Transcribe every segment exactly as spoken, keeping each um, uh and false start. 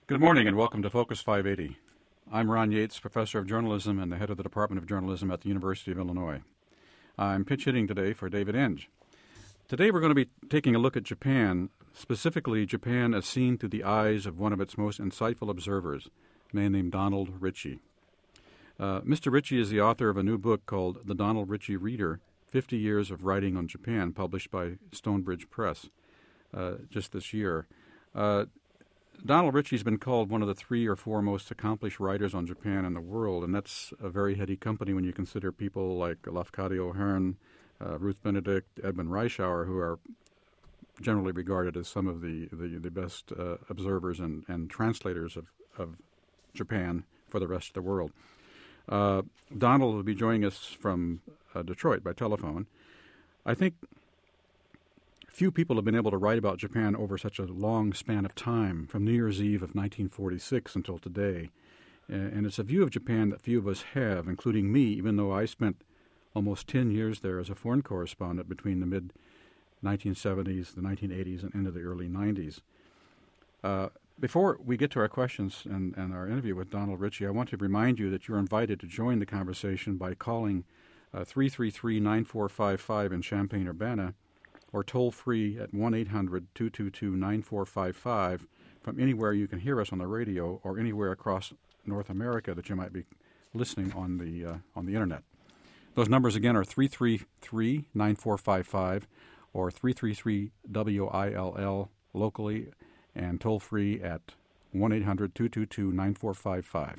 Good morning and welcome to Focus five eighty. I'm Ron Yates, Professor of Journalism and the head of the Department of Journalism at the University of Illinois. I'm pinch hitting today for David Enge. Today we're going to be taking a look at Japan, specifically Japan as seen through the eyes of one of its most insightful observers, a man named Donald Richie. Uh, Mister Richie is the author of a new book called The Donald Richie Reader, fifty Years of Writing on Japan, published by Stonebridge Press uh, just this year. Uh, Donald Richie's been called one of the three or four most accomplished writers on Japan in the world, and that's a very heady company when you consider people like Lafcadio Hearn, uh, Ruth Benedict, Edmund Reischauer, who are generally regarded as some of the, the, the best uh, observers and, and translators of, of Japan for the rest of the world. Uh, Donald will be joining us from uh, Detroit by telephone. I think few people have been able to write about Japan over such a long span of time, from New Year's Eve of nineteen forty-six until today. And it's a view of Japan that few of us have, including me, even though I spent almost ten years there as a foreign correspondent between the mid nineteen seventies, the nineteen eighties, and into the early nineties. Uh, before we get to our questions and, and our interview with Donald Richie, I want to remind you that you're invited to join the conversation by calling uh, three three three, nine four five five in Champaign-Urbana, or toll-free at one eight hundred, two two two, nine four five five from anywhere you can hear us on the radio or anywhere across North America that you might be listening on the uh, on the Internet. Those numbers again are three three three, nine four five five or three three three W I L L locally, and toll-free at one eight hundred, two two two, nine four five five.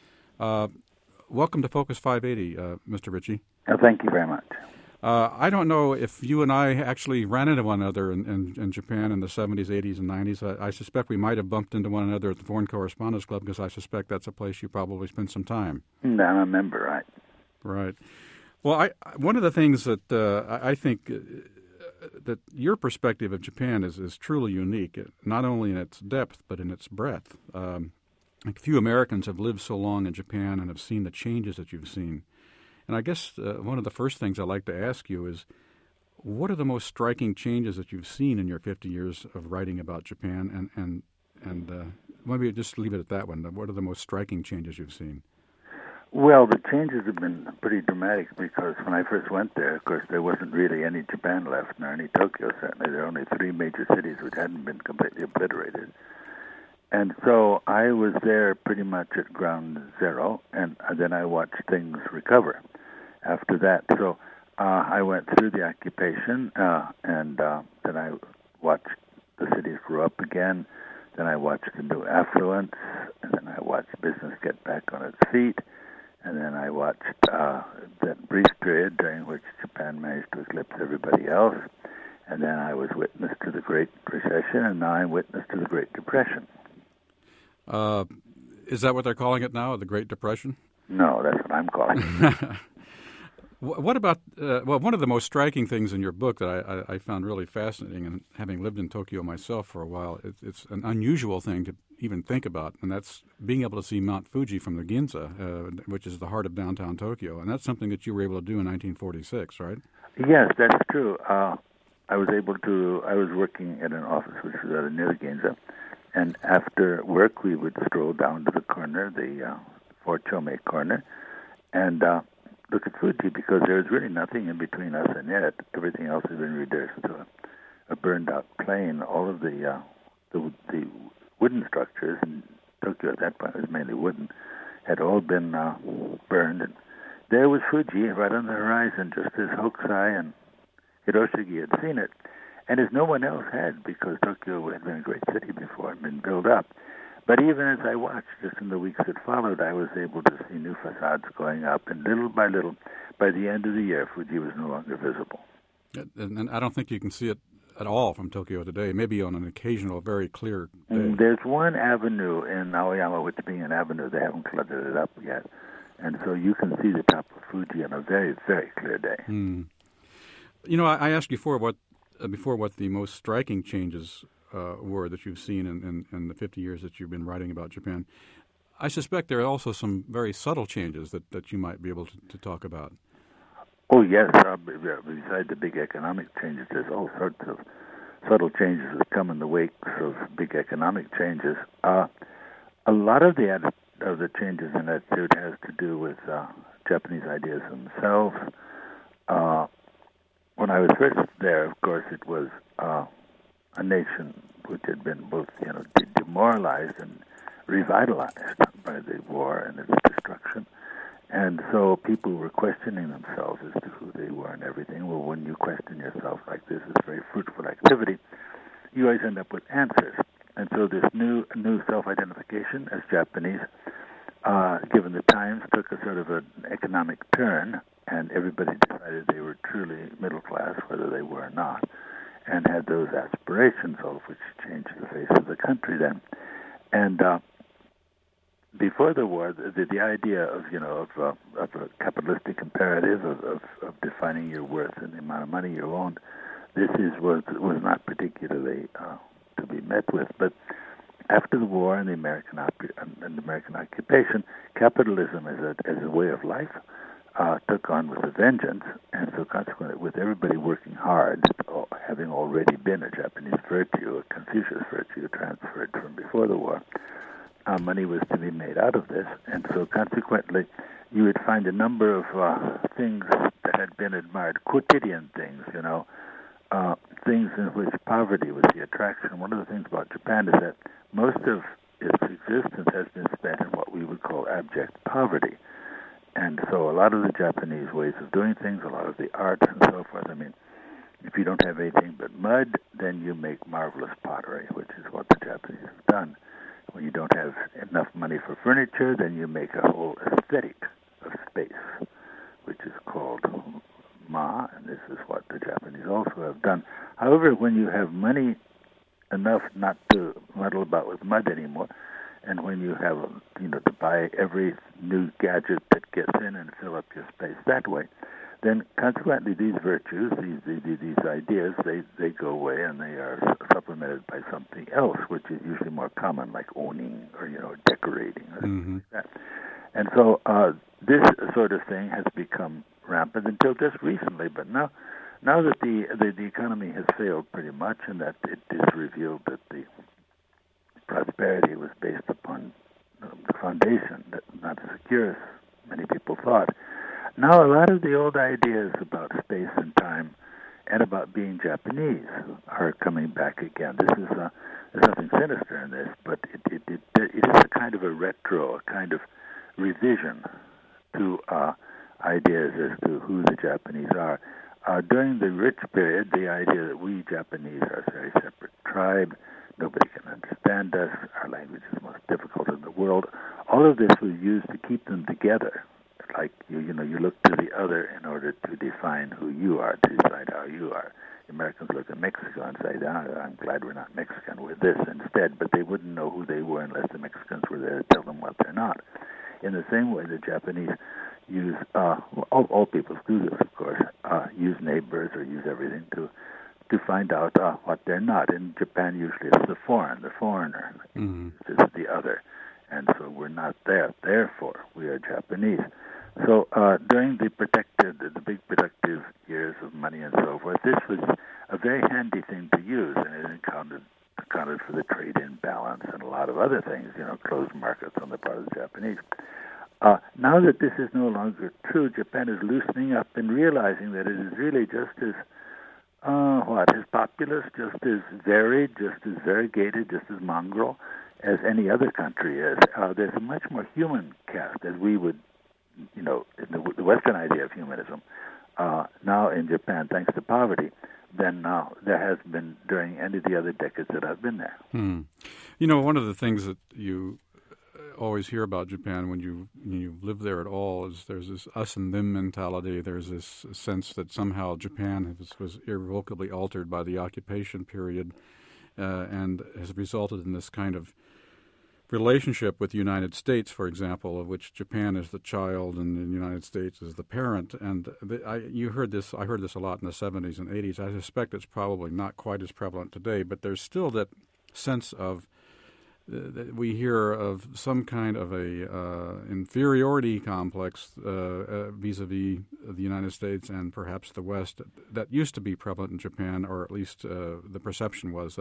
Uh, welcome to Focus five eighty, uh, Mister Richie. Oh, thank you very much. Uh, I don't know if you and I actually ran into one another in, in, in Japan in the seventies, eighties, and nineties. I, I suspect we might have bumped into one another at the Foreign Correspondents Club, because I suspect that's a place you probably spent some time. No, I remember, right. Right. Well, I, one of the things that uh, I, I think uh, that your perspective of Japan is, is truly unique, not only in its depth but in its breadth. Um, like few Americans have lived so long in Japan and have seen the changes that you've seen. And I guess uh, one of the first things I'd like to ask you is, what are the most striking changes that you've seen in your fifty years of writing about Japan? And and and uh, maybe just leave it at that one. What are the most striking changes you've seen? Well, the changes have been pretty dramatic, because when I first went there, of course, there wasn't really any Japan left, nor any Tokyo, certainly. There were only three major cities which hadn't been completely obliterated. And so I was there pretty much at ground zero, and then I watched things recover after that. So uh, I went through the occupation, uh, and uh, then I watched the cities grow up again. Then I watched the new affluence, and then I watched business get back on its feet. And then I watched uh, that brief period during which Japan managed to eclipse everybody else. And then I was witness to the Great Recession, and now I'm witness to the Great Depression. Uh, is that what they're calling it now, the Great Depression? No, that's what I'm calling it. What about, uh, well, one of the most striking things in your book that I, I, I found really fascinating, and having lived in Tokyo myself for a while, it, it's an unusual thing to even think about, and that's being able to see Mount Fuji from the Ginza, uh, which is the heart of downtown Tokyo. And that's something that you were able to do in nineteen forty-six, right? Yes, that's true. Uh, I was able to, I was working at an office which was out near the Ginza, and after work we would stroll down to the corner, the uh, Fort Chome corner, and uh, look at Fuji, because there was really nothing in between us and it. Everything else had been reduced to a, a burned-out plain. All of the, uh, the the wooden structures, and Tokyo at that point was mainly wooden, had all been uh, burned. And there was Fuji right on the horizon, just as Hokusai and Hiroshige had seen it, and as no one else had, because Tokyo had been a great city before and been built up. But even as I watched, just in the weeks that followed, I was able to see new facades going up, and little by little, by the end of the year, Fuji was no longer visible. And, and I don't think you can see it at all from Tokyo today, maybe on an occasional very clear day. And there's one avenue in Aoyama, which being an avenue, they haven't cluttered it up yet. And so you can see the top of Fuji on a very, very clear day. Hmm. You know, I, I asked you before what, uh, before what the most striking changes Uh, were that you've seen in, in, in the fifty years that you've been writing about Japan. I suspect there are also some very subtle changes that, that you might be able to, to talk about. Oh, yes. Uh, besides the big economic changes, there's all sorts of subtle changes that come in the wake of big economic changes. Uh, a lot of the atti- of the changes in attitude has to do with uh, Japanese ideas themselves. Uh, when I was first there, of course, it was uh, a nation which had been both, you know, de- demoralized and revitalized by the war and its destruction. And so people were questioning themselves as to who they were and everything. Well, when you question yourself like this, it's a very fruitful activity. You always end up with answers. And so this new new self-identification as Japanese, uh, given the times, took a sort of an economic turn, and everybody decided they were truly middle class, whether they were or not, and had those aspirations, all of which changed the face of the country then. And uh, before the war, the, the idea of, you know, of, uh, of a capitalistic imperative of, of, of defining your worth and the amount of money you owned, this is was was not particularly uh, to be met with. But after the war and the American op- and the American occupation, capitalism as a as a way of life uh, took on with a vengeance, and so consequently, with everybody working hard, having already been a Japanese virtue, a Confucius virtue transferred from before the war. Uh, money was to be made out of this, and so consequently, you would find a number of uh, things that had been admired, quotidian things, you know, uh, things in which poverty was the attraction. One of the things about Japan is that most of its existence has been spent in what we would call abject poverty, and so a lot of the Japanese ways of doing things, a lot of the arts and so forth, I mean, if you don't have anything but mud, then you make marvelous pottery, which is what the Japanese have done. When you don't have enough money for furniture, then you make a whole aesthetic of space, which is called ma, and this is what the Japanese also have done. However, when you have money enough not to muddle about with mud anymore, and when you have, you know, to buy every new gadget that gets in and fill up your space that way, then consequently these virtues, these these, these ideas, they, they go away and they are supplemented by something else, which is usually more common, like owning or, you know, decorating or something like that. And so uh, this sort of thing has become rampant until just recently. But now, now that the, the the economy has failed pretty much, and that it is revealed that the prosperity was based upon um, the foundation, that not as secure as many people thought. Now, a lot of the old ideas about space and time and about being Japanese are coming back again. This is a, there's nothing sinister in this, but it, it, it, it is a kind of a retro, a kind of revision to uh, ideas as to who the Japanese are. Uh, during the rich period, the idea that we Japanese are a very separate tribe, nobody can understand us, our language is the most difficult in the world, all of this was used to keep them together. Like, you you know, you look to the other in order to define who you are, to decide how you are. The Americans look at Mexico and say, oh, I'm glad we're not Mexican, we're this instead, but they wouldn't know who they were unless the Mexicans were there to tell them what they're not. In the same way, the Japanese use, uh, all, all peoples do this, of course, uh, use neighbors or use everything to to find out uh, what they're not. In Japan, usually it's the foreign, the foreigner, mm-hmm. This is the other, and so we're not there. Therefore, we are Japanese. So uh, during the protective, the, the big productive years of money and so forth, this was a very handy thing to use, and it accounted, accounted for the trade imbalance and a lot of other things, you know, closed markets on the part of the Japanese. Uh, now that this is no longer true, Japan is loosening up and realizing that it is really just as, uh, what, as populous, just as varied, just as variegated, just as mongrel as any other country is. Uh, there's a much more human cast, as we would, you know, the, the Western idea of humanism, uh, now in Japan, thanks to poverty, than uh, there has been during any of the other decades that I've been there. Hmm. You know, one of the things that you always hear about Japan when you when you live there at all is there's this us and them mentality. There's this sense that somehow Japan was, was irrevocably altered by the occupation period uh, and has resulted in this kind of relationship with the United States, for example, of which Japan is the child and the United States is the parent. And the, I, you heard this. I heard this a lot in the seventies and eighties. I suspect it's probably not quite as prevalent today, but there's still that sense of uh, that we hear of some kind of a uh, inferiority complex uh, uh, vis-a-vis the United States and perhaps the West that used to be prevalent in Japan, or at least uh, the perception was that it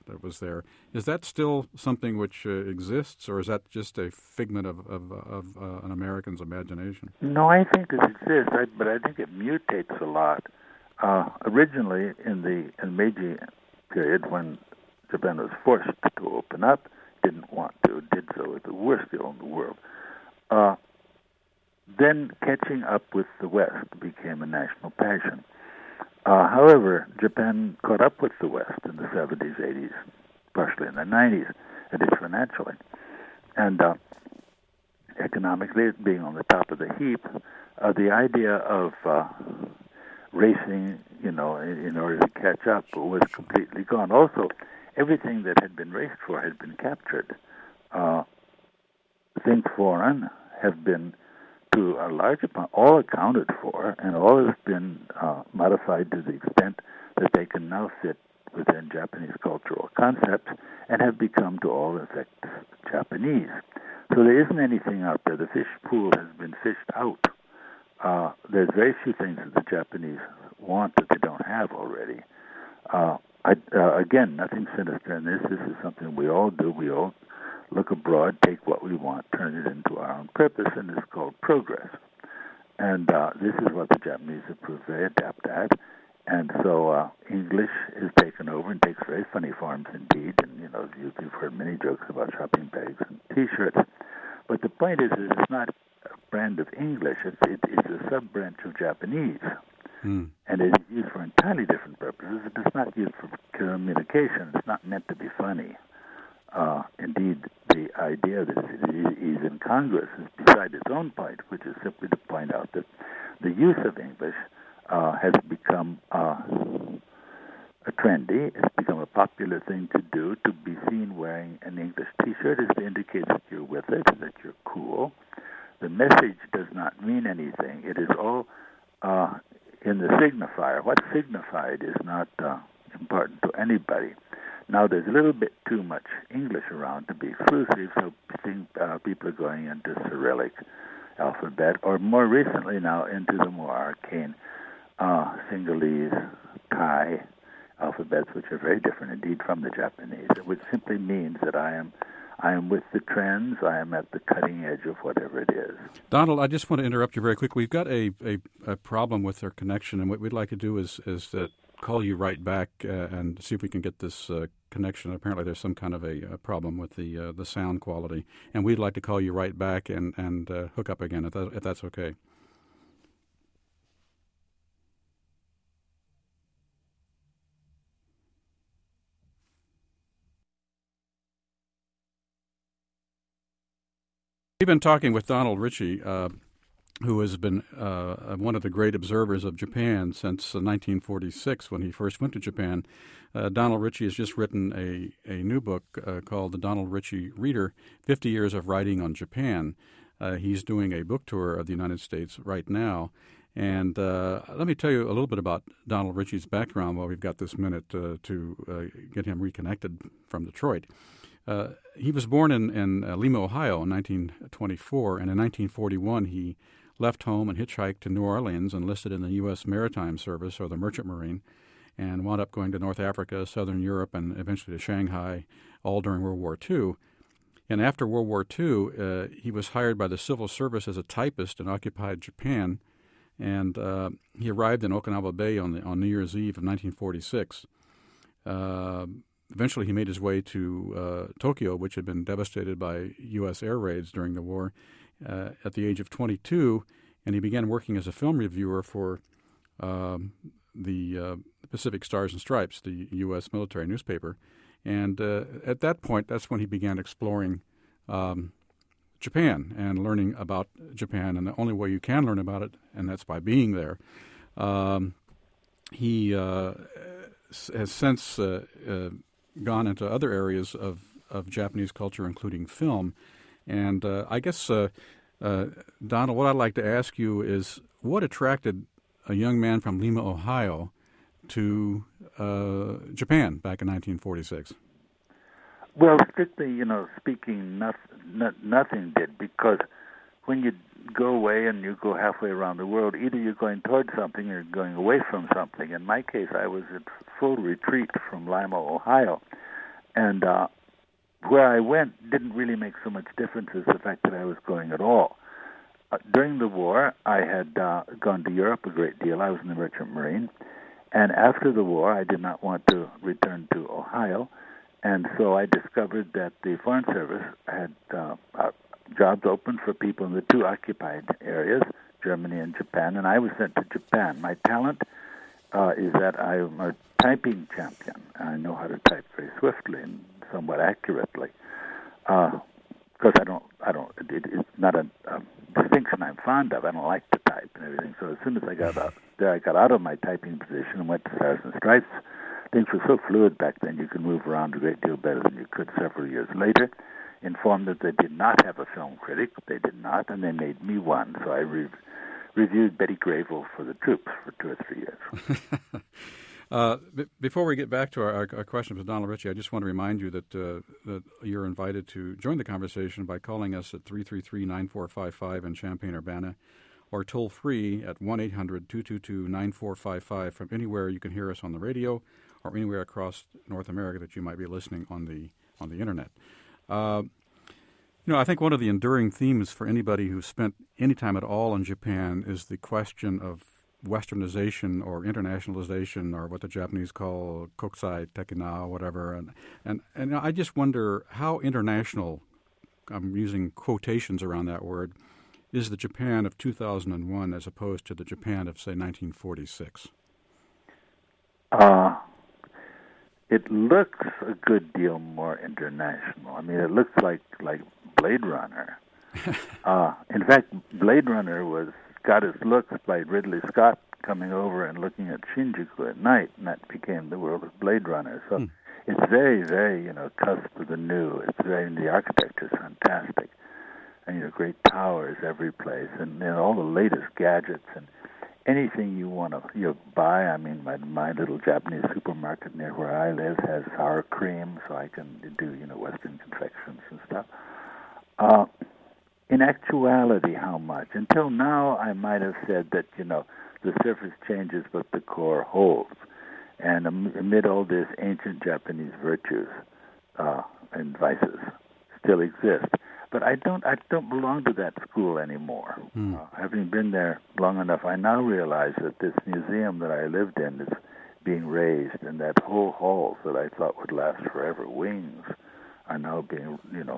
that was there. Is that still something which uh, exists, or is that just a figment of, of, of uh, an American's imagination? No, I think it exists, I, but I think it mutates a lot. Uh, originally, in the in Meiji period, when Japan was forced to open up, didn't want to, did so with the worst deal in the world. Uh, then catching up with the West became a national passion. Uh, however, Japan caught up with the West in the seventies, eighties, partially in the nineties, at least financially. And uh, economically, being on the top of the heap, uh, the idea of uh, racing, you know, in, in order to catch up was completely gone. Also, everything that had been raced for had been captured. Uh, things foreign have been, to a large amount, all accounted for, and all has been uh, modified to the extent that they can now fit within Japanese cultural concepts and have become, to all effects, Japanese. So there isn't anything out there. The fish pool has been fished out. Uh, there's very few things that the Japanese want that they don't have already. Uh, I, uh, again, nothing sinister in this. This is something we all do. We all look abroad, take what we want, turn it into our own purpose, and it's called progress. And uh, this is what the Japanese have proved very adept at. And so uh, English is taken over and takes very funny forms indeed. And, you know, you've heard many jokes about shopping bags and T-shirts. But the point is that it's not a brand of English. It's, it, it's a sub-branch of Japanese. Mm. And it is used for entirely different purposes. It is not used for communication. It's not meant to be funny. Uh, indeed, the idea that it is in Congress is beside its own point, which is simply to point out that the use of English uh, has become uh, a trendy. It's become a popular thing to do. To be seen wearing an English T-shirt is to indicate that you're with it, that you're cool. The message does not mean anything. It is all uh, in the signifier. What's signified is not uh, important to anybody. Now, there's a little bit too much English around to be exclusive, so think, uh, people are going into Cyrillic alphabet, or more recently now into the more arcane uh, Sinhalese, Thai alphabets, which are very different indeed from the Japanese, which simply means that I am I am with the trends. I am at the cutting edge of whatever it is. Donald, I just want to interrupt you very quickly. We've got a, a, a problem with our connection, and what we'd like to do is is that call you right back uh, and see if we can get this uh, connection. Apparently there's some kind of a, a problem with the uh, the sound quality, and we'd like to call you right back and, and uh, hook up again, if, that, if that's okay. We've been talking with Donald Richie, uh, who has been uh, one of the great observers of Japan since uh, nineteen forty-six, when he first went to Japan. Uh, Donald Richie has just written a, a new book uh, called The Donald Richie Reader, fifty years of Writing on Japan. Uh, he's doing a book tour of the United States right now. And uh, let me tell you a little bit about Donald Richie's background while we've got this minute uh, to uh, get him reconnected from Detroit. Uh, he was born in, in uh, Lima, Ohio in nineteen twenty-four, and in nineteen forty-one he left home and hitchhiked to New Orleans, enlisted in the U S Maritime Service, or the Merchant Marine, and wound up going to North Africa, Southern Europe, and eventually to Shanghai, all during World War Two. And after World War Two, uh, he was hired by the Civil Service as a typist in occupied Japan, and uh, he arrived in Okinawa Bay on, the, on New Year's Eve of nineteen forty-six. Uh, eventually he made his way to uh, Tokyo, which had been devastated by U S air raids during the war, Uh, at the age of twenty-two, and he began working as a film reviewer for um, the uh, Pacific Stars and Stripes, the U S military newspaper. And uh, at that point, that's when he began exploring um, Japan and learning about Japan, and the only way you can learn about it, and that's by being there. Um, he uh, has since uh, uh, gone into other areas of, of Japanese culture, including film. And uh, I guess, uh, uh, Donald, what I'd like to ask you is, what attracted a young man from Lima, Ohio, to uh, Japan back in nineteen forty-six? Well, strictly, you know, speaking, nothing, nothing did, because when you go away and you go halfway around the world, either you're going towards something or you're going away from something. In my case, I was at full retreat from Lima, Ohio. And uh, where I went didn't really make so much difference as the fact that I was going at all. Uh, during the war, I had uh, gone to Europe a great deal. I was in the Merchant Marine. And after the war, I did not want to return to Ohio. And so I discovered that the Foreign Service had uh, uh, jobs open for people in the two occupied areas, Germany and Japan, and I was sent to Japan. My talent uh, is that I am a typing champion. I know how to type very swiftly and somewhat accurately. Because uh, I don't, I don't. It, it's not a, a distinction I'm fond of. I don't like to type and everything. So as soon as I got out there, I got out of my typing position and went to Stars and Stripes. Things were so fluid back then; you could move around a great deal better than you could several years later. Informed that they did not have a film critic, they did not, and they made me one. So I re- reviewed Betty Grable for the troops for two or three years. Uh, b- before we get back to our, our, our question with Donald Ritchie, I just want to remind you that uh, that you're invited to join the conversation by calling us at three three three, nine four five five in Champaign-Urbana, or toll free at one eight hundred, two two two, nine four five five from anywhere you can hear us on the radio or anywhere across North America that you might be listening on the on the internet. Uh, you know, I think one of the enduring themes for anybody who's spent any time at all in Japan is the question of Westernization or internationalization, or what the Japanese call kokusai tekina or whatever. And, and, and I just wonder how international, I'm using quotations around that word, is the Japan of two thousand one as opposed to the Japan of, say, nineteen forty-six? Uh, it looks a good deal more international. I mean, it looks like, like Blade Runner. uh, in fact, Blade Runner was got its looks by Ridley Scott coming over and looking at Shinjuku at night, and that became the world of Blade Runner. So hmm. it's very, very, you know, cusp of the new. It's very, the architecture is fantastic. And, you know, great towers every place, and, and all the latest gadgets and anything you want to you know, buy. I mean, my my little Japanese supermarket near where I live has sour cream, so I can do, you know, Western confections and stuff. Uh, In actuality, how much? Until now, I might have said that, you know, the surface changes, but the core holds. And amid all this, ancient Japanese virtues uh, and vices still exist. But I don't I don't belong to that school anymore. Mm. Uh, having been there long enough, I now realize that this museum that I lived in is being raised, and that whole halls that I thought would last forever, wings, are now being, you know,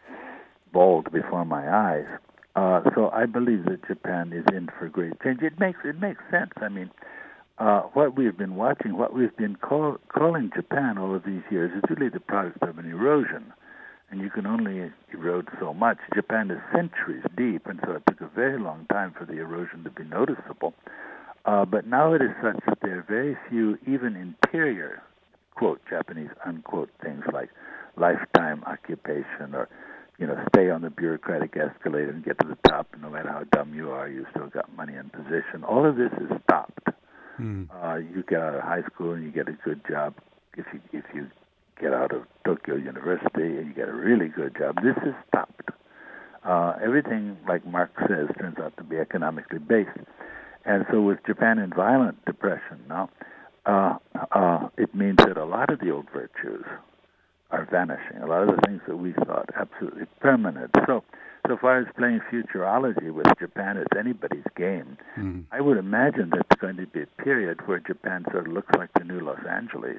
bald before my eyes. Uh, so I believe that Japan is in for great change. It makes it makes sense. I mean, uh, what we've been watching, what we've been call, calling Japan all of these years, is really the product of an erosion. And you can only erode so much. Japan is centuries deep, and so it took a very long time for the erosion to be noticeable. Uh, but now it is such that there are very few, even interior, quote, Japanese, unquote, things like lifetime occupation or, you know, stay on the bureaucratic escalator and get to the top, and no matter how dumb you are, you still got money and position. All of this is stopped. Mm. Uh, you get out of high school and you get a good job. If you if you get out of Tokyo University and you get a really good job, this is stopped. Uh, everything, like Marx says, turns out to be economically based. And so with Japan in violent depression now, uh, uh, it means that a lot of the old virtues are vanishing. A lot of the things that we thought absolutely permanent. So, so far as playing futurology with Japan is anybody's game, mm-hmm. I would imagine that there's going to be a period where Japan sort of looks like the new Los Angeles,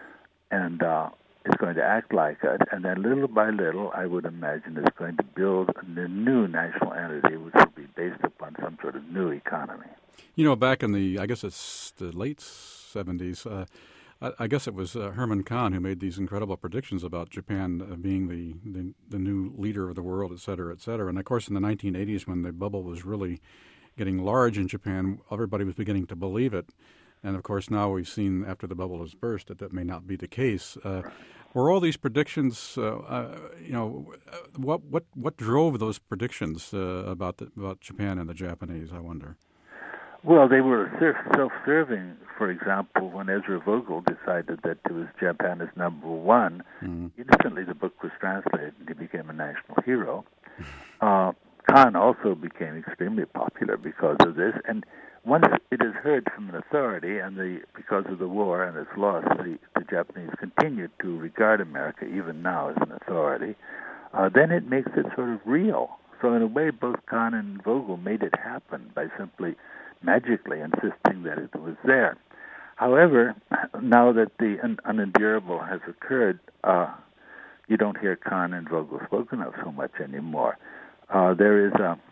and uh, it's going to act like it. And then little by little, I would imagine it's going to build a new national entity, which will be based upon some sort of new economy. You know, back in the, I guess it's the late seventies, uh, I, I guess it was uh, Herman Kahn who made these incredible predictions about Japan uh, being the, the, the new leader of the world, et cetera, et cetera. And, of course, in the nineteen eighties, when the bubble was really getting large in Japan, everybody was beginning to believe it. And, of course, now we've seen after the bubble has burst that that may not be the case. Uh, were all these predictions, uh, uh, you know, what what what drove those predictions uh, about the, about Japan and the Japanese, I wonder? Well, they were self-serving. For example, when Ezra Vogel decided that it was Japan as number one, mm-hmm. instantly the book was translated and he became a national hero. uh, Khan also became extremely popular because of this. And once it is heard from an authority, and the because of the war and its loss, the, the Japanese continue to regard America even now as an authority, uh, then it makes it sort of real. So in a way, both Kahn and Vogel made it happen by simply magically insisting that it was there. However, now that the un- unendurable has occurred, uh, you don't hear Kahn and Vogel spoken of so much anymore. Uh, there is a,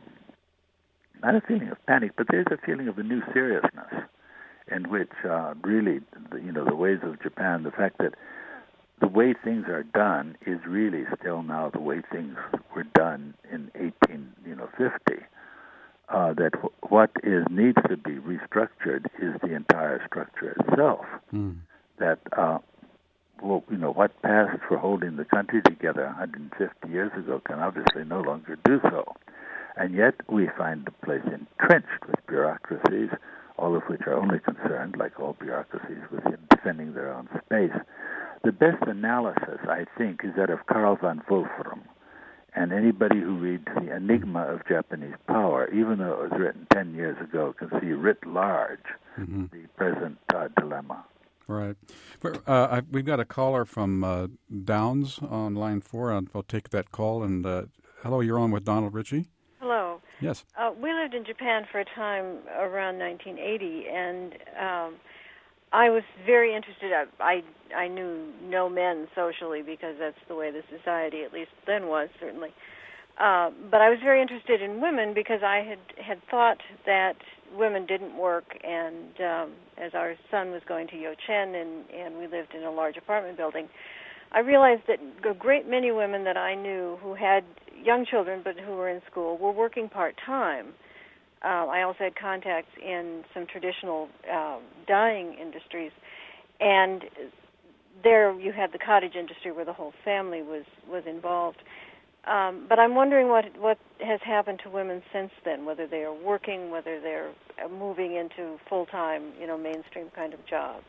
not a feeling of panic, but there's a feeling of a new seriousness in which uh, really, the, you know, the ways of Japan, the fact that the way things are done is really still now the way things were done in eighteen fifty. Uh, that w- what is needs to be restructured is the entire structure itself. Mm. That uh, well, you know, what passed for holding the country together one hundred fifty years ago can obviously no longer do so, and yet we find the place entrenched with bureaucracies, all of which are only concerned, like all bureaucracies, with defending their own space. The best analysis, I think, is that of Karl von Wolfram. And anybody who reads The Enigma of Japanese Power, even though it was written ten years ago, can see writ large mm-hmm. the present uh, dilemma. Right. Uh, I, we've got a caller from uh, Downs on line four. I'll, I'll take that call. And uh, hello, you're on with Donald Ritchie. Hello. Yes. Uh, we lived in Japan for a time around nineteen eighty, and um, I was very interested. I, I I knew no men socially because that's the way the society, at least then, was, certainly. Uh, but I was very interested in women because I had, had thought that women didn't work, and um, as our son was going to Yo-Chen and, and we lived in a large apartment building, I realized that a great many women that I knew who had young children but who were in school were working part-time. Uh, I also had contacts in some traditional uh, dyeing industries, and there you had the cottage industry where the whole family was, was involved. Um, but I'm wondering what what has happened to women since then, whether they are working, whether they're moving into full-time, you know, mainstream kind of jobs.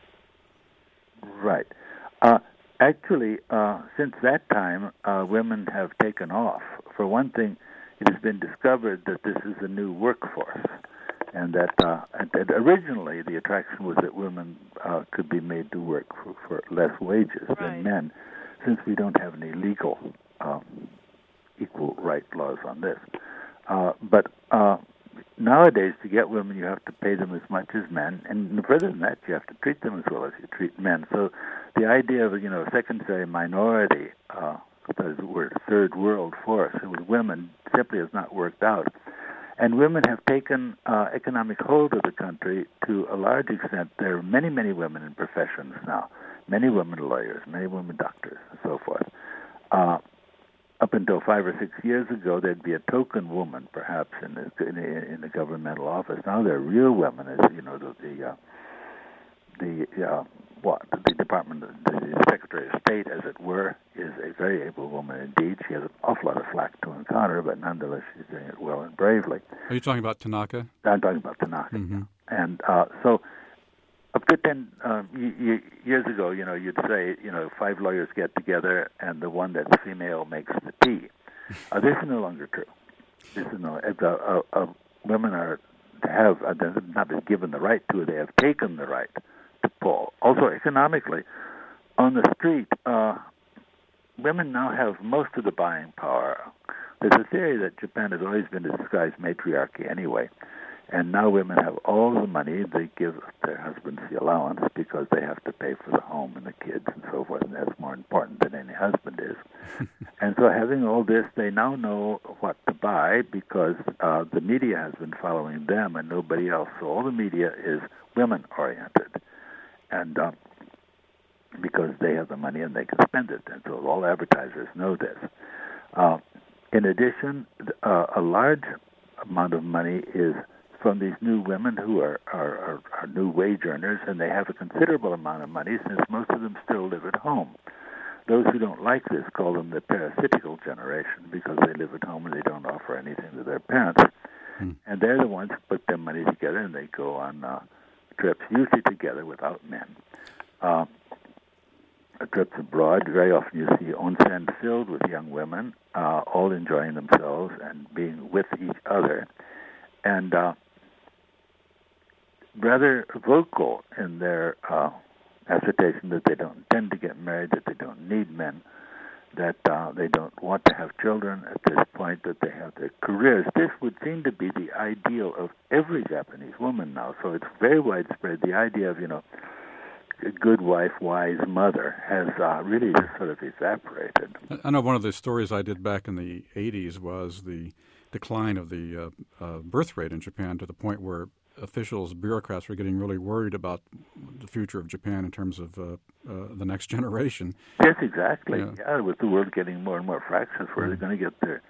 Right. Uh, actually, uh, since that time, uh, women have taken off. For one thing, it has been discovered that this is a new workforce, and that, uh, and that originally the attraction was that women uh, could be made to work for, for less wages right. than men, since we don't have any legal um, equal right laws on this. Uh, but uh, nowadays, to get women, you have to pay them as much as men, and further than that, you have to treat them as well as you treat men. So the idea of, you know, a secondary minority, uh, as it were, third world force with women simply has not worked out. And women have taken uh, economic hold of the country to a large extent. There are many, many women in professions now, many women lawyers, many women doctors, and so forth. Uh, up until five or six years ago, there'd be a token woman, perhaps, in the, in a, in a governmental office. Now there are real women, as you know, the the, uh, the uh, what the Department, of, the Secretary of State, as it were, is a very able woman indeed. She has an awful lot of flack to encounter, but nonetheless, she's doing it well and bravely. Are you talking about Tanaka? I'm talking about Tanaka. Mm-hmm. And uh, so, up to ten um, y- y- years ago, you know, you'd say, you know, five lawyers get together, and the one that's female makes the tea. Uh, this is no longer true. This is no. Uh, uh, uh, women are to have uh, they're not been given the right to; they have taken the right to pull. Also, economically, on the street, uh, women now have most of the buying power. There's a theory that Japan has always been a disguised matriarchy anyway. And now women have all the money. They give their husbands the allowance because they have to pay for the home and the kids and so forth, and that's more important than any husband is. And so having all this, they now know what to buy because uh, the media has been following them and nobody else. So all the media is women-oriented, and uh, because they have the money and they can spend it. And so all advertisers know this. Uh, in addition, uh, a large amount of money is from these new women who are, are, are, are new wage earners, and they have a considerable amount of money since most of them still live at home. Those who don't like this call them the parasitical generation because they live at home and they don't offer anything to their parents. Hmm. And they're the ones who put their money together and they go on uh, trips, usually together without men. Uh, trips abroad, very often you see onsen filled with young women, uh, all enjoying themselves and being with each other. And uh, rather vocal in their uh, assertion that they don't intend to get married, that they don't need men, that uh, they don't want to have children at this point, that they have their careers. This would seem to be the ideal of every Japanese woman now. So it's very widespread. The idea of, you know, a good wife, wise mother has uh, really just sort of evaporated. I know one of the stories I did back in the eighties was the decline of the uh, uh, birth rate in Japan to the point where officials, bureaucrats were getting really worried about the future of Japan in terms of uh, uh, the next generation. Yes, exactly. Yeah. Yeah, with the world getting more and more fractious, where Mm-hmm. they're going to get their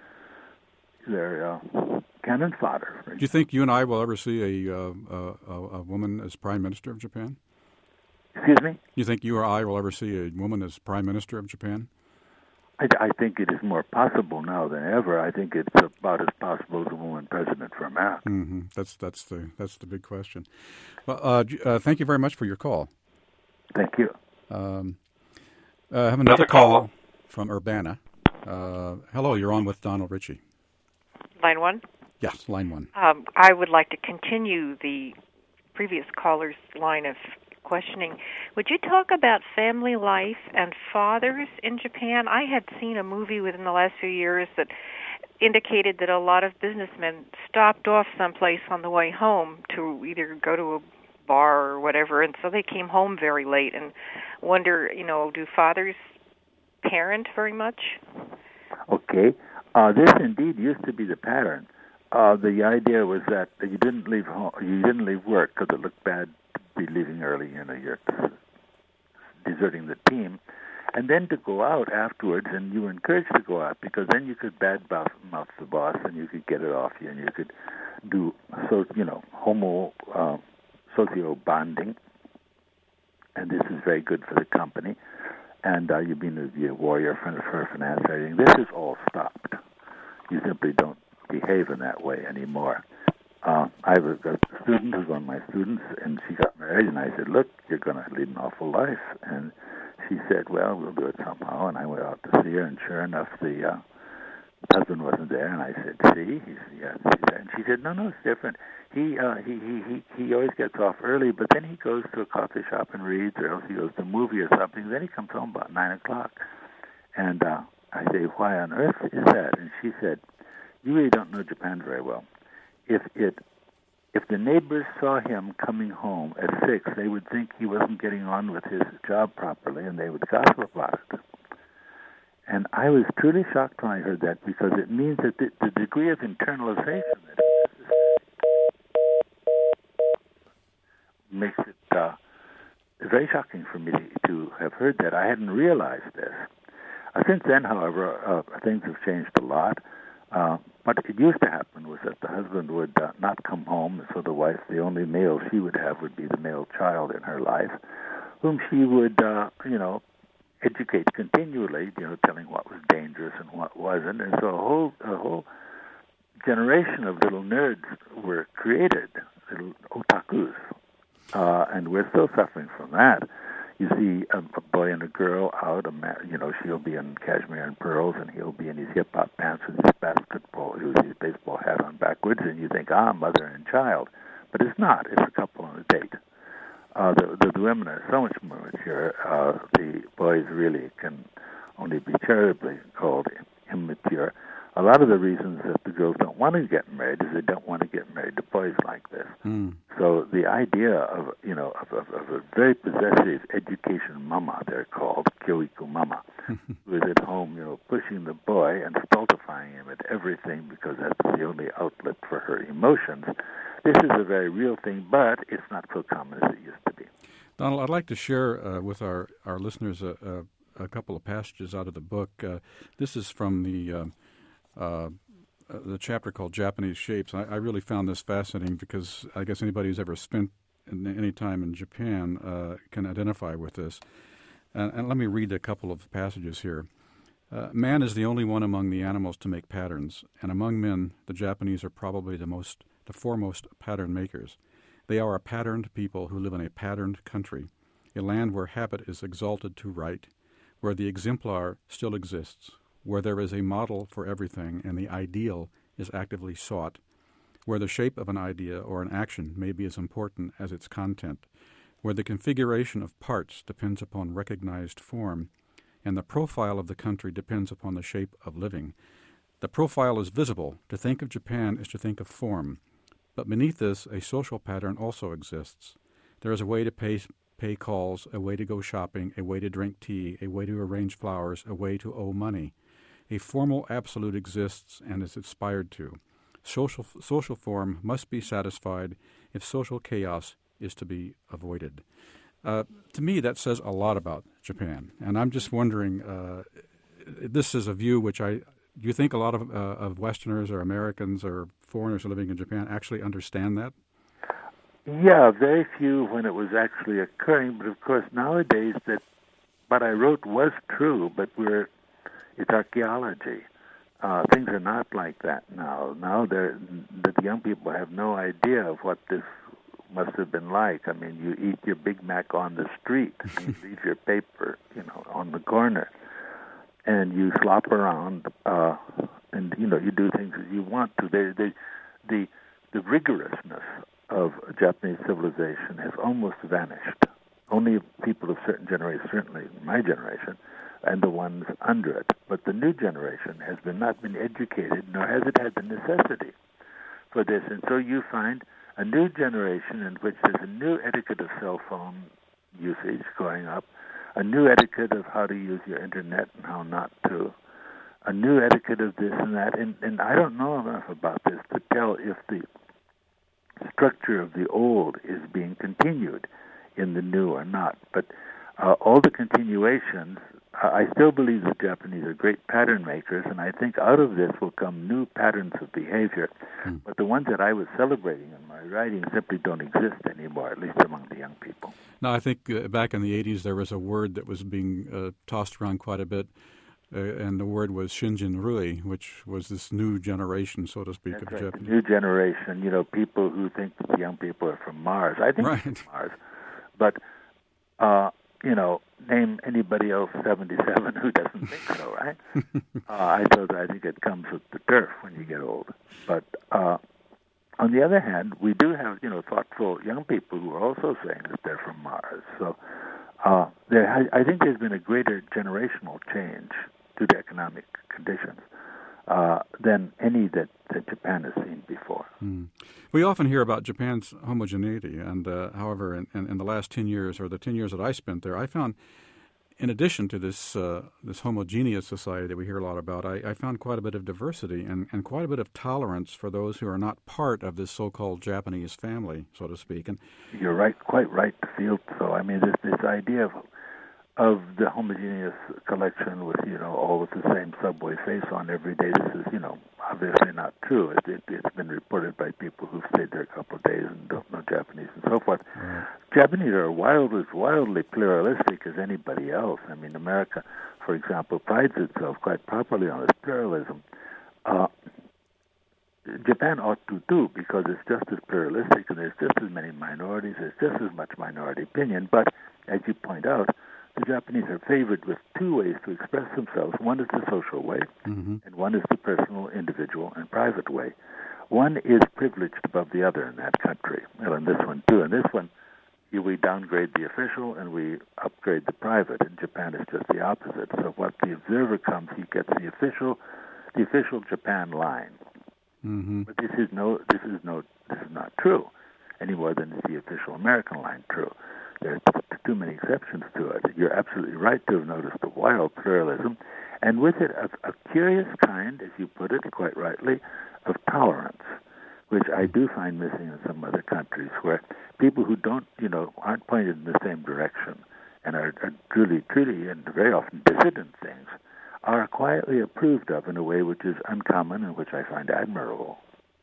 their uh, cannon fodder. Do you think you and I will ever see a, uh, a, a woman as Prime Minister of Japan? Excuse me? Do you think you or I will ever see a woman as Prime Minister of Japan? I, I think it is more possible now than ever. I think it's about as possible as a woman president for America. Mm-hmm. That's that's the that's the big question. Well, uh, uh, thank you very much for your call. Thank you. Um, uh, I have another call from Urbana. Uh, hello, you're on with Donald Ritchie. Line one? Yes, line one. Um, I would like to continue the previous caller's line of questioning. Would you talk about family life and fathers in Japan? I had seen a movie within the last few years that indicated that a lot of businessmen stopped off someplace on the way home to either go to a bar or whatever, and so they came home very late and wonder, you know, do fathers parent very much? Okay. Uh, this indeed used to be the pattern. Uh, the idea was that you didn't leave home, you didn't leave work because it looked bad to be leaving early, you know, you're deserting the team, and then to go out afterwards, and you were encouraged to go out because then you could badmouth mouth the boss, and you could get it off you, and you could do so, you know, homo uh, socio bonding, and this is very good for the company. And uh, you've been to be a warrior for, for finance and everything. This is all stopped. You simply don't behave in that way anymore. Uh, I have a, a student who's one of my students, and she got married, and I said, look, you're going to lead an awful life. And she said, well, we'll do it somehow. And I went out to see her, and sure enough, the uh, husband wasn't there. And I said, see? He said, yeah, see that? And she said, no, no, it's different. He, uh, he, he, he, he always gets off early, but then he goes to a coffee shop and reads, or else he goes to a movie or something. Then he comes home about nine o'clock. And uh, I say, why on earth is that? And she said, you really don't know Japan very well. If it, if the neighbors saw him coming home at six, they would think he wasn't getting on with his job properly, and they would gossip about it. And I was truly shocked when I heard that, because it means that the, the degree of internalization that is makes it uh, very shocking for me to, to have heard that. I hadn't realized this. Uh, since then, however, uh, things have changed a lot. Uh, what it used to happen was that the husband would uh, not come home, so the wife, the only male she would have would be the male child in her life, whom she would, uh, you know, educate continually, you know, telling what was dangerous and what wasn't. And so a whole, a whole generation of little nerds were created, little otakus, uh, and we're still suffering from that. You see a, a boy and a girl out, a man, you know, she'll be in cashmere and pearls, and he'll be in his hip-hop pants with his basketball, with his baseball hat on backwards, and you think, ah, mother and child. But it's not. It's a couple on a date. Uh, the, the, the women are so much more mature. Uh, the boys really can only be charitably called immature. A lot of the reasons that the girls don't want to get married is they don't want to get married to boys like this. Mm. So the idea of, you know, of, of, of a very possessive education mama, they're called, kyoiku mama, who is at home, you know, pushing the boy and stultifying him at everything because that's the only outlet for her emotions. This is a very real thing, but it's not so common as it used to be. Donald, I'd like to share uh, with our, our listeners a, a, a couple of passages out of the book. Uh, this is from the uh, uh, the chapter called Japanese Shapes. I, I really found this fascinating because I guess anybody who's ever spent any time in Japan uh, can identify with this. And, and let me read a couple of passages here. Uh, man is the only one among the animals to make patterns, and among men, the Japanese are probably the most, the foremost pattern makers. They are a patterned people who live in a patterned country, a land where habit is exalted to right, where the exemplar still exists, where there is a model for everything and the ideal is actively sought, where the shape of an idea or an action may be as important as its content, where the configuration of parts depends upon recognized form, and the profile of the country depends upon the shape of living. The profile is visible. To think of Japan is to think of form. But beneath this, a social pattern also exists. There is a way to pay, pay calls, a way to go shopping, a way to drink tea, a way to arrange flowers, a way to owe money. A formal absolute exists and is aspired to. Social, social form must be satisfied if social chaos is to be avoided. Uh, to me, that says a lot about Japan. And I'm just wondering, uh, this is a view which I... Do you think a lot of, uh, of Westerners or Americans or foreigners living in Japan actually understand that? Yeah, very few when it was actually occurring. But, of course, nowadays that what I wrote was true, but we're it's archaeology. Uh, things are not like that now. Now they're, the young people have no idea of what this must have been like. I mean, you eat your Big Mac on the street. You leave your paper, you know, on the corner. And you slop around, uh, and you know you do things as you want to. They, they, the the rigorousness of Japanese civilization has almost vanished. Only people of certain generations, certainly my generation, and the ones under it. But the new generation has been not been educated, nor has it had the necessity for this. And so you find a new generation in which there's a new etiquette of cell phone usage going up, a new etiquette of how to use your internet and how not to, a new etiquette of this and that. And, and I don't know enough about this to tell if the structure of the old is being continued in the new or not. But uh, all the continuations, I still believe the Japanese are great pattern makers, and I think out of this will come new patterns of behavior. Hmm. But the ones that I was celebrating in my writing simply don't exist anymore, at least among the young people. Now, I think uh, back in the eighties there was a word that was being uh, tossed around quite a bit, uh, and the word was Shinjin-rui, which was this new generation, so to speak, That's of right, Japanese. The new generation, you know, people who think that the young people are from Mars. I think right. they're from Mars. But, uh, you know, name anybody else seventy-seven who doesn't think so, right? uh, I thought I think it comes with the turf when you get old. But uh, on the other hand, we do have, you know, thoughtful young people who are also saying that they're from Mars. So uh, there, I, I think there's been a greater generational change due to economic conditions uh, than any that, that Japan has seen before. Mm. We often hear about Japan's homogeneity, and uh, however, in, in, in the last ten years, or the ten years that I spent there, I found, in addition to this uh, this homogeneous society that we hear a lot about, I, I found quite a bit of diversity and, and quite a bit of tolerance for those who are not part of this so-called Japanese family, so to speak. And you're right, quite right to feel so. I mean, this this idea of of the homogeneous collection with, you know, all with the same subway face on every day. This is, you know, obviously not true. It, it, it's been reported by people who've stayed there a couple of days and don't know Japanese and so forth. Right. Japanese are wild, as wildly pluralistic as anybody else. I mean, America, for example, prides itself quite properly on its pluralism. Uh, Japan ought to too, because it's just as pluralistic and there's just as many minorities, there's just as much minority opinion. But, as you point out, the Japanese are favored with two ways to express themselves. One is the social way, mm-hmm. and one is the personal, individual, and private way. One is privileged above the other in that country. Well, in this one, too. In this one, you, we downgrade the official and we upgrade the private. In Japan, it's just the opposite. So what the observer comes, he gets the official, the official Japan line. Mm-hmm. But this is no, this is no, this is not true any more than is the official American line true. There are too many exceptions to it. You're absolutely right to have noticed the wild pluralism, and with it a, a curious kind, as you put it quite rightly, of tolerance, which I do find missing in some other countries, where people who don't, you know, aren't pointed in the same direction and are, are truly, truly, and very often dissident things, are quietly approved of in a way which is uncommon and which I find admirable.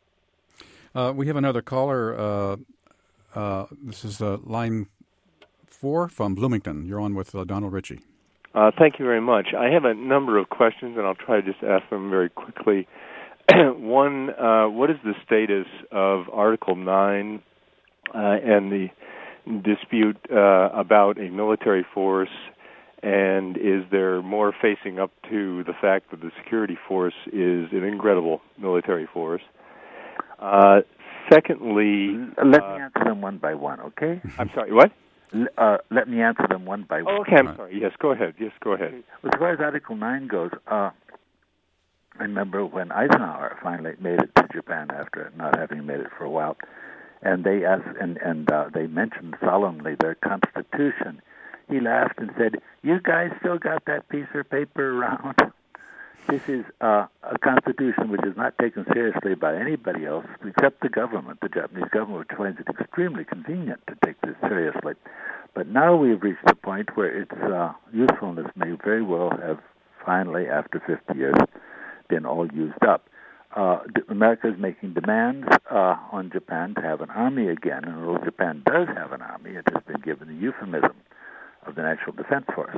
Uh, we have another caller. Uh, uh, this is uh, line four from Bloomington. You're on with uh, Donald Ritchie. Uh, thank you very much. I have a number of questions, and I'll try to just ask them very quickly. One, uh, what is the status of Article nine uh, and the dispute uh, about a military force, and is there more facing up to the fact that the security force is an incredible military force? Uh, secondly... Let uh, me answer them one by one, okay? I'm sorry, what? uh, let me answer them one by one. Oh, okay, I'm sorry. Yes, go ahead. Yes, go ahead. As far as Article nine goes, uh, I remember when Eisenhower finally made it to Japan after not having made it for a while, and they asked, and, and uh, they mentioned solemnly their constitution. He laughed and said, "You guys still got that piece of paper around?" This is uh, a constitution which is not taken seriously by anybody else except the government, the Japanese government, which finds it extremely convenient to take this seriously. But now we've reached the point where its uh, usefulness may very well have finally, after fifty years, been all used up. Uh, America is making demands uh, on Japan to have an army again, and although Japan does have an army, it has been given the euphemism of the National Defense Force.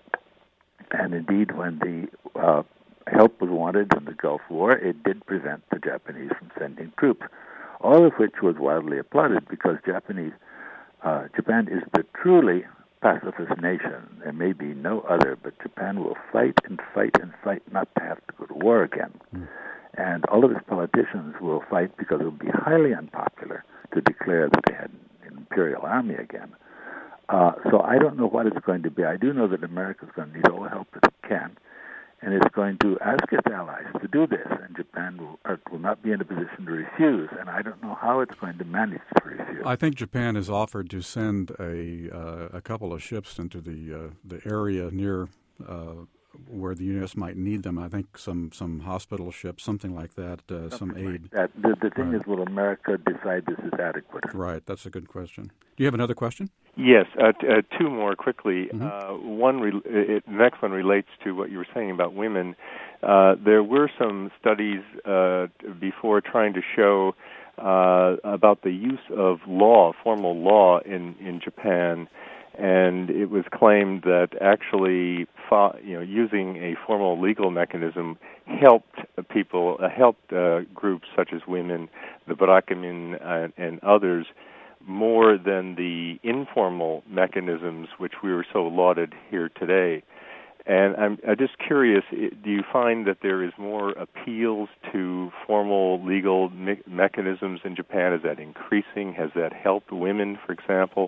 And indeed, when the uh, help was wanted in the Gulf War, it did prevent the Japanese from sending troops, all of which was widely applauded because Japanese, uh, Japan is the truly pacifist nation. There may be no other, but Japan will fight and fight and fight not to have to go to war again. Mm. And all of its politicians will fight because it will be highly unpopular to declare that they had an imperial army again. Uh, so I don't know what it's going to be. I do know that America is going to need all the help that it can, and it's going to ask its allies to do this, and Japan will, uh, will not be in a position to refuse, and I don't know how it's going to manage to refuse. I think Japan has offered to send a uh, a couple of ships into the uh, the area near uh, where the U S might need them. I think some, some hospital ships, something like that, uh, some aid. Like that. The, the thing right. is, will America decide this is adequate? Right, that's a good question. Do you have another question? Yes, uh, t- uh, two more quickly. Mm-hmm. Uh, one, re- it, the next one relates to what you were saying about women. Uh, there were some studies uh, before trying to show uh, about the use of law, formal law in, in Japan, and it was claimed that actually, you know, using a formal legal mechanism helped people, uh, helped uh, groups such as women, the Barakumin, uh, and others, more than the informal mechanisms which we were so lauded here today. And I'm, I'm just curious, do you find that there is more appeals to formal legal me- mechanisms in Japan? Is that increasing? Has that helped women, for example?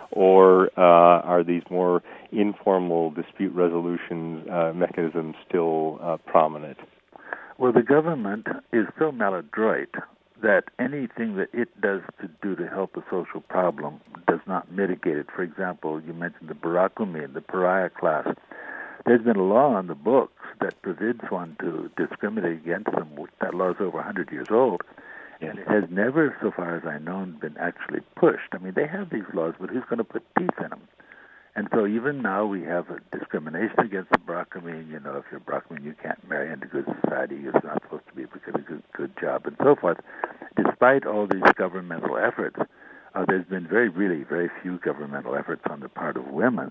Or uh, are these more informal dispute resolution uh, mechanisms still uh, prominent? Well, the government is so maladroit that anything that it does to do to help a social problem does not mitigate it. For example, you mentioned the Barakumin, the pariah class. There's been a law on the books that forbids one to discriminate against them. That law is over one hundred years old, and it has never, so far as I know, been actually pushed. I mean, they have these laws, but who's going to put teeth in them? And so even now we have a discrimination against the Barakumin. You know, if you're Barakumin, you can't marry into good society. You're not supposed to be because of a good, good job and so forth. Despite all these governmental efforts, uh, there's been very, really very few governmental efforts on the part of women.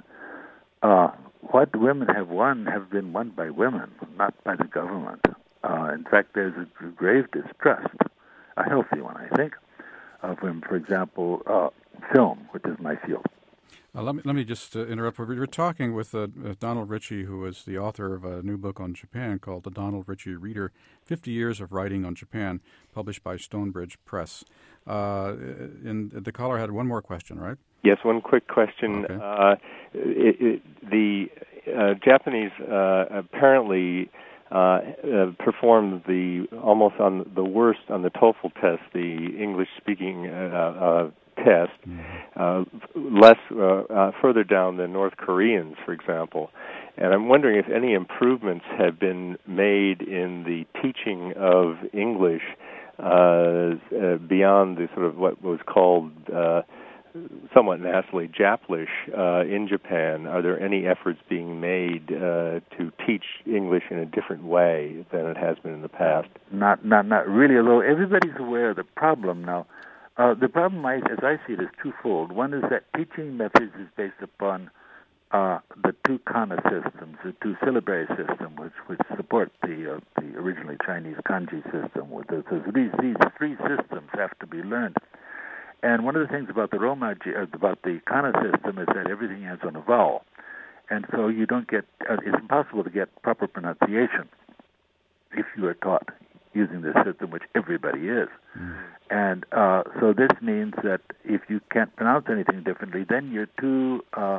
Uh, what women have won have been won by women, not by the government. Uh, in fact, there's a grave distrust, a healthy one, I think, of women. For example, uh, film, which is my field. Uh, let me let me just uh, interrupt. We were talking with uh, Donald Ritchie, who is the author of a new book on Japan called The Donald Ritchie Reader, fifty years of Writing on Japan, published by Stonebridge Press. Uh, and the caller had one more question, right? Yes, one quick question. Okay. Uh, it, it, the uh, Japanese uh, apparently uh, uh, performed the almost on the worst on the TOEFL test, the English-speaking uh, uh, test, mm-hmm. uh, less uh, uh, further down than North Koreans, for example. And I'm wondering if any improvements have been made in the teaching of English uh, uh, beyond the sort of what was called uh, somewhat nastily Japlish uh, in Japan. Are there any efforts being made uh, to teach English in a different way than it has been in the past? Not, not, not really. Although everybody's aware of the problem now. Uh, the problem, I, as I see it, is twofold. One is that teaching methods is based upon uh, the two kana systems, the two syllabary system, which which support the uh, the originally Chinese kanji system. With the, so these these three systems have to be learned. And one of the things about the Romaji, uh, about the kana system, is that everything ends on a vowel, and so you don't get. Uh, it's impossible to get proper pronunciation if you are taught using the system, which everybody is. Mm. And uh, so this means that if you can't pronounce anything differently, then you're too uh,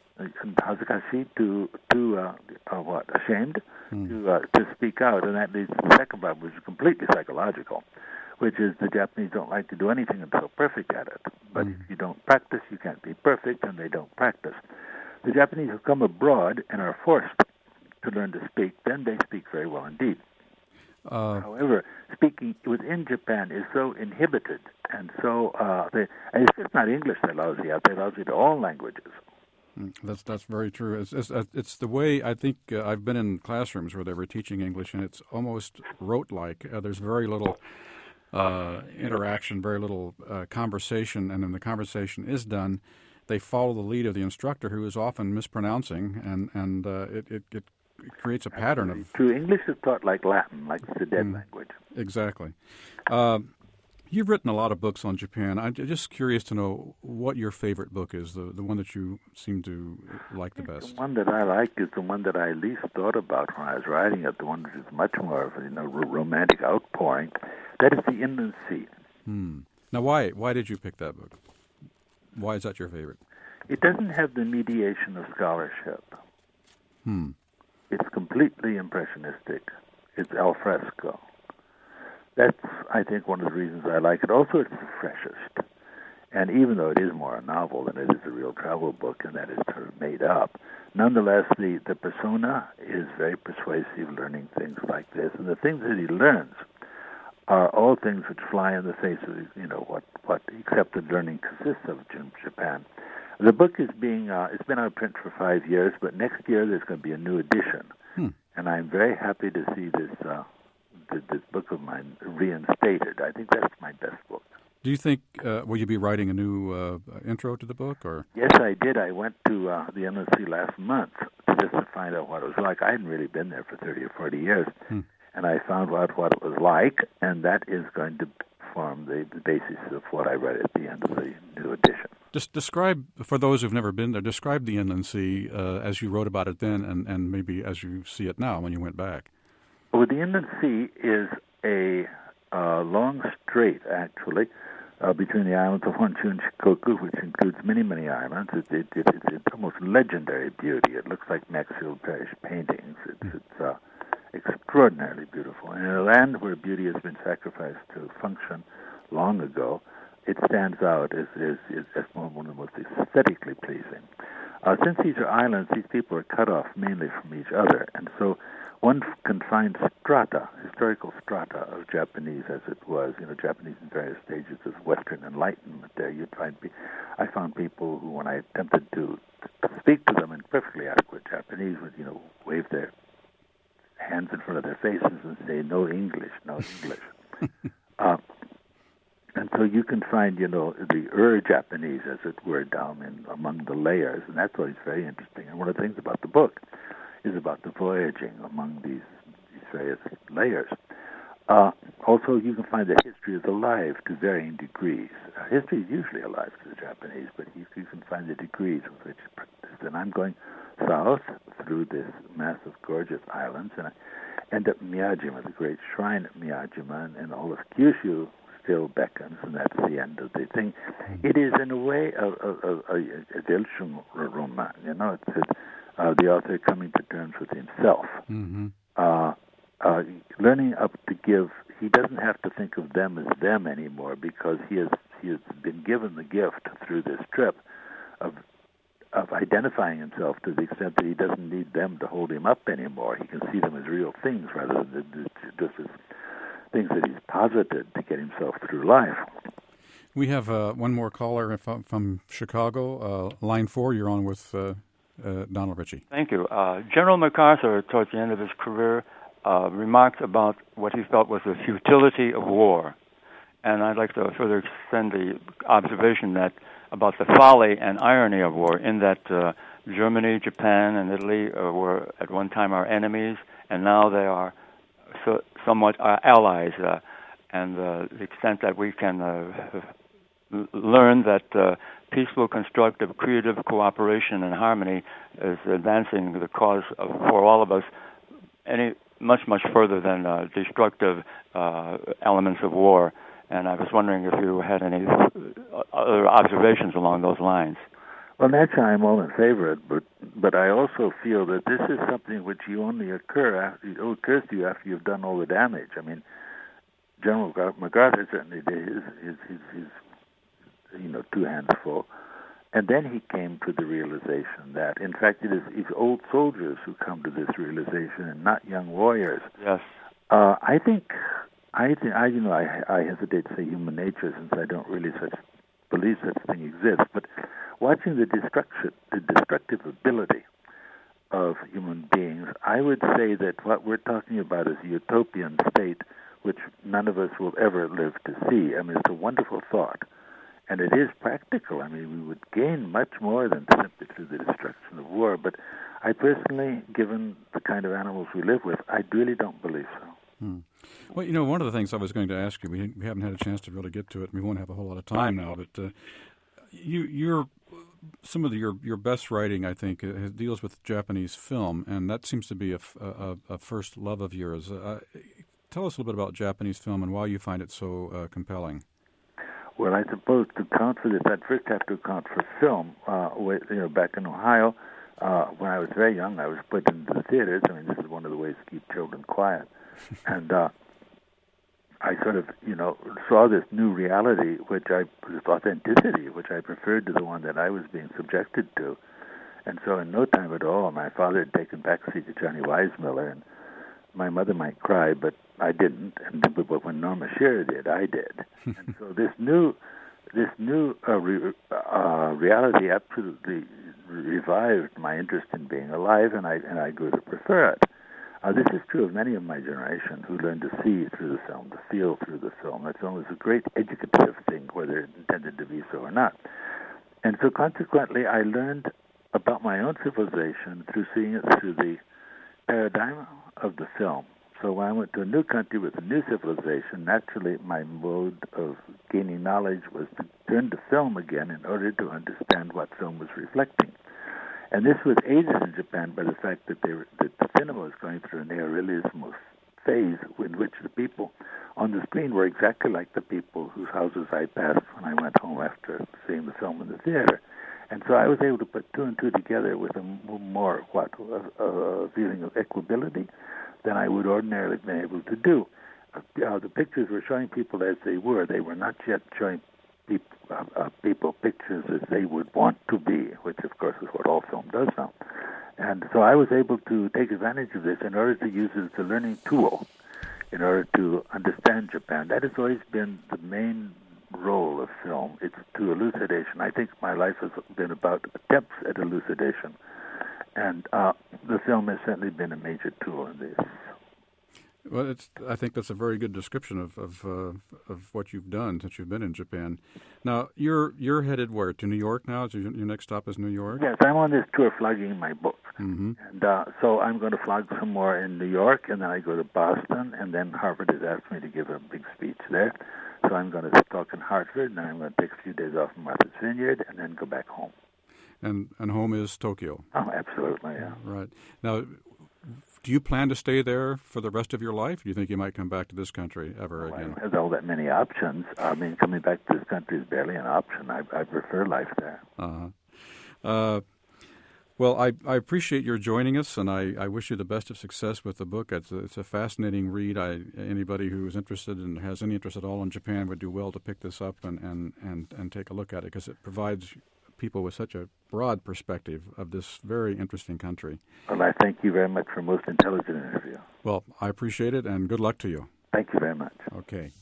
too too uh, uh, what ashamed mm. to uh, to speak out, and that leads to the second problem, which is completely psychological, which is the Japanese don't like to do anything until perfect at it. But mm. if you don't practice, you can't be perfect, and they don't practice. The Japanese who come abroad and are forced to learn to speak, then they speak very well indeed. Uh, However, speaking within Japan is so inhibited, and so uh, they, and it's just not English they're lousy at; they're lousy to all languages. That's that's very true. It's it's, it's the way I think uh, I've been in classrooms where they were teaching English, and it's almost rote-like. Uh, there's very little uh, interaction, very little uh, conversation, and when the conversation is done, they follow the lead of the instructor, who is often mispronouncing, and and uh, it, it it creates a pattern of. True, English is taught like Latin, like the dead mm, language. Exactly. Uh, You've written a lot of books on Japan. I'm just curious to know what your favorite book is, the the one that you seem to like the best. The one that I like is the one that I least thought about when I was writing it, the one that is much more of a you know, romantic outpouring. That is The Inland Sea. Hmm. Now, why why did you pick that book? Why is that your favorite? It doesn't have the mediation of scholarship. Hmm. It's completely impressionistic. It's al fresco. That's, I think, one of the reasons I like it. Also, it's the freshest. And even though it is more a novel than it is a real travel book, and that is sort of made up, nonetheless, the, the persona is very persuasive, learning things like this. And the things that he learns are all things which fly in the face of, you know, what, what accepted learning consists of in Japan. The book is being, uh, it's been out of print for five years, but next year there's going to be a new edition. Hmm. And I'm very happy to see this uh, this book of mine reinstated. I think that's my best book. Do you think, uh, will you be writing a new uh, intro to the book? Or Yes, I did. I went to uh, the Inland Sea last month just to find out what it was like. I hadn't really been there for thirty or forty years, hmm. and I found out what it was like, and that is going to form the, the basis of what I read at the end of the new edition. Just describe, for those who've never been there, describe the Inland Sea uh, as you wrote about it then and, and maybe as you see it now when you went back. Well, the Inland Sea is a uh, long strait, actually, uh, between the islands of Honshu and Shikoku, which includes many, many islands. It, it, it, it's, it's almost legendary beauty. It looks like Maxfield Parrish paintings. It's, it's uh, extraordinarily beautiful. And in a land where beauty has been sacrificed to function long ago, it stands out as, as, as, as one of the most aesthetically pleasing. Uh, since these are islands, these people are cut off mainly from each other, and so one can find strata, historical strata of Japanese as it was, you know, Japanese in various stages of Western Enlightenment. There you'd find, pe- I found people who, when I attempted to, to speak to them in perfectly adequate Japanese, would, you know, wave their hands in front of their faces and say, no English, no English. uh, and so you can find, you know, the Ur-Japanese, as it were, down in among the layers, and that's always very interesting. And one of the things about the book is about the voyaging among these, these various layers. Uh, also, you can find that history is alive to varying degrees. Uh, history is usually alive to the Japanese, but you, you can find the degrees with which it's practiced. And I'm going south through this mass of gorgeous islands, and I end up in Miyajima, the great shrine at Miyajima, and, and all of Kyushu still beckons, and that's the end of the thing. It is, in a way, a, a, a, a Bildungsroman. You know, it's a, Uh, the author coming to terms with himself, mm-hmm. uh, uh, learning up to give. He doesn't have to think of them as them anymore because he has he has been given the gift through this trip of of identifying himself to the extent that he doesn't need them to hold him up anymore. He can see them as real things rather than just as things that he's posited to get himself through life. We have uh, one more caller from, from Chicago, uh, line four. You're on with. Uh Uh, Donald Ritchie. Thank you. Uh, General MacArthur, towards the end of his career, uh, remarked about what he felt was the futility of war. And I'd like to further extend the observation that about the folly and irony of war, in that uh, Germany, Japan, and Italy uh, were at one time our enemies, and now they are so, somewhat our allies. Uh, and uh, the extent that we can uh, learn that uh, peaceful, constructive, creative cooperation and harmony is advancing the cause of, for all of us. Any much, much further than uh, destructive uh, elements of war. And I was wondering if you had any other observations along those lines. Well, naturally, I'm all in favor of it, but but I also feel that this is something which you only occur after it occurs to you after you've done all the damage. I mean, General MacArthur certainly did his, his, his, his you know, two hands full, and then he came to the realization that, in fact, it is it's old soldiers who come to this realization and not young warriors. Yes. Uh, I think, I think, I you know, I, I hesitate to say human nature since I don't really such believe such a thing exists, but watching the destruction, the destructive ability of human beings, I would say that what we're talking about is a utopian state which none of us will ever live to see. I mean, it's a wonderful thought, and it is practical. I mean, we would gain much more than simply through the destruction of war, but I personally, given the kind of animals we live with, I really don't believe so. Hmm. Well, you know, one of the things I was going to ask you, we, we haven't had a chance to really get to it, and we won't have a whole lot of time now, but uh, you, you're, some of the, your your best writing, I think, uh, deals with Japanese film, and that seems to be a, a, a first love of yours. Uh, tell us a little bit about Japanese film and why you find it so uh, compelling. Well, I suppose to count for this, I'd first have to account for film. Uh, with, you know, back in Ohio, uh, when I was very young, I was put into the theaters. I mean, this is one of the ways to keep children quiet. And uh, I sort of, you know, saw this new reality, which I, this authenticity, which I preferred to the one that I was being subjected to. And so in no time at all, my father had taken backseat to Johnny Weissmuller, and my mother might cry, but I didn't. And but when Norma Shearer did, I did. And so this new, this new uh, re, uh, reality absolutely revived my interest in being alive, and I and I grew to prefer it. Uh, this is true of many of my generation who learned to see through the film, to feel through the film. That film is a great educative thing, whether it intended to be so or not. And so consequently, I learned about my own civilization through seeing it through the paradigm of the film. So when I went to a new country with a new civilization, naturally my mode of gaining knowledge was to turn to film again in order to understand what film was reflecting. And this was aided in Japan by the fact that, they were, that the cinema was going through a neorealism phase in which the people on the screen were exactly like the people whose houses I passed when I went home after seeing the film in the theater. And so I was able to put two and two together with a more, what, a, a feeling of equability than I would ordinarily have been able to do. Uh, the pictures were showing people as they were. They were not yet showing people, uh, uh, people pictures as they would want to be, which, of course, is what all film does now. And so I was able to take advantage of this in order to use it as a learning tool in order to understand Japan. That has always been the main role of film. It's to elucidation. I think my life has been about attempts at elucidation. And uh, the film has certainly been a major tool in this. Well, it's, I think that's a very good description of of, uh, of what you've done since you've been in Japan. Now, you're you're headed where? To New York now? So your, your next stop is New York? Yes, I'm on this tour flogging my book. Mm-hmm. And uh, so I'm going to flog some more in New York, and then I go to Boston, and then Harvard has asked me to give a big speech there. So I'm going to talk in Hartford, and then I'm going to take a few days off from Martha's Vineyard, and then go back home. And and home is Tokyo? Oh, absolutely, yeah. Right. Now, do you plan to stay there for the rest of your life? Or do you think you might come back to this country ever well, again? I don't have all that many options. I mean, coming back to this country is barely an option. I, I prefer life there. Uh-huh. Uh Well, I, I appreciate your joining us, and I, I wish you the best of success with the book. It's a, it's a fascinating read. I, anybody who is interested and has any interest at all in Japan would do well to pick this up and, and, and, and take a look at it, because it provides people with such a broad perspective of this very interesting country. Well, I thank you very much for a most intelligent interview. Well, I appreciate it, and good luck to you. Thank you very much. Okay.